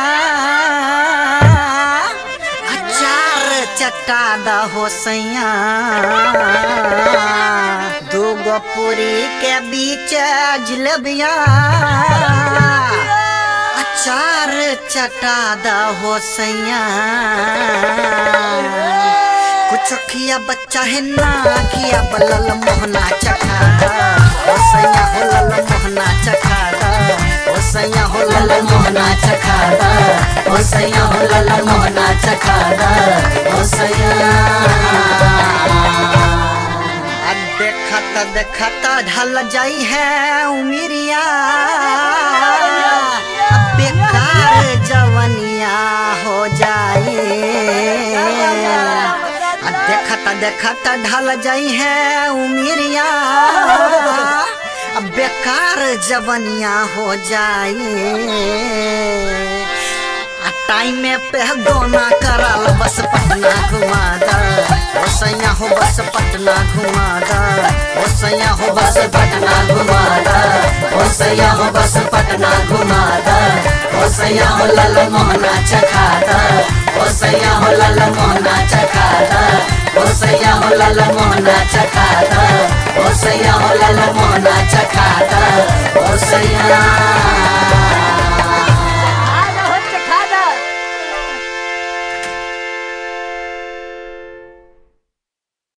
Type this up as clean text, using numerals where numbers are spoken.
अचार चटा द हो सैया दूगो पूरी के बीच जिलेबिया अचार चटा द हो सैया कुछ खिया बच्चा है ना खिया बलल मोहना चखा हो सैया हो लल मोहना चखा हो सैया हो लल मोहना चखा हो सैया हो लल मोहना चखा हो सैया देखता ढल जाई है उमिरिया बेकार जवनिया हो जाए देखता ढल जाई है उमिरिया बेकार जवनिया हो जाए टाइम पे दोना कराल बस पटना घुमा दा हो सैया हो बस पटना घुमा दा हो सैया हो बस पटना घुमा दा हो सैया हो बस पटना घुमा दा हो सैया हो लल मोहना चखा दा हो सैया हो लल मोहना चखा दा हो सैया हो लल मोहना चखा दा हो सैया हो लल मोहना चखा दा हो सैया